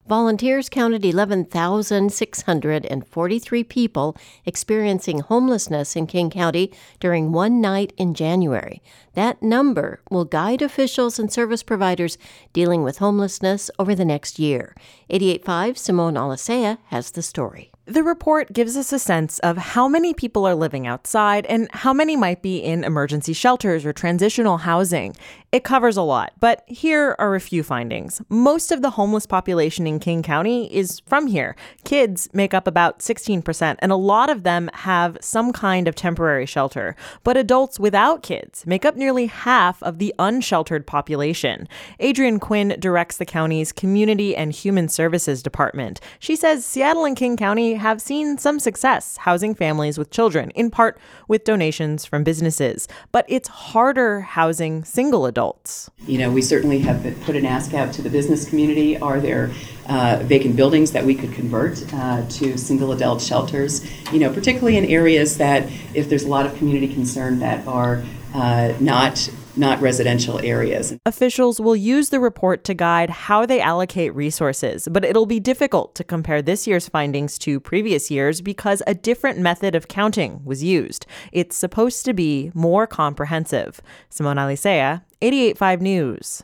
Volunteers counted 11,643 people experiencing homelessness in King County during one night in January. That number will guide officials and service providers dealing with homelessness over the next year. 88.5 Simone Alicea has the story. The report gives us a sense of how many people are living outside and how many might be in emergency shelters or transitional housing. It covers a lot, but here are a few findings. Most of the homeless population in King County is from here. Kids make up about 16%, and a lot of them have some kind of temporary shelter. But adults without kids make up nearly half of the unsheltered population. Adrienne Quinn directs the county's Community and Human Services Department. She says Seattle and King County have seen some success housing families with children, in part with donations from businesses. But it's harder housing single adults. We certainly have put an ask out to the business community. Are there vacant buildings that we could convert to single adult shelters? Particularly in areas that, if there's a lot of community concern, that are not residential areas. Officials will use the report to guide how they allocate resources, but it'll be difficult to compare this year's findings to previous years because a different method of counting was used. It's supposed to be more comprehensive. Simone Alicea, 88.5 News.